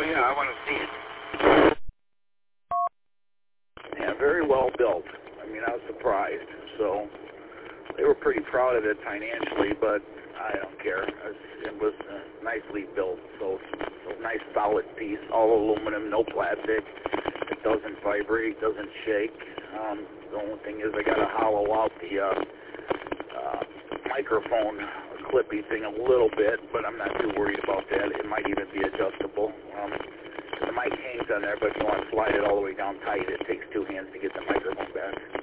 yeah, I want to see it. Yeah, very well built. I mean, I was surprised. So they were pretty proud of it financially, but I don't care. It was nicely built. So nice solid piece, all aluminum, no plastic. It doesn't vibrate, doesn't shake. The only thing is I got to hollow out the microphone clippy thing a little bit, but I'm not too worried about that. It might even be adjustable. The mic hangs on there, but if you want to slide it all the way down tight, it takes two hands to get the microphone back.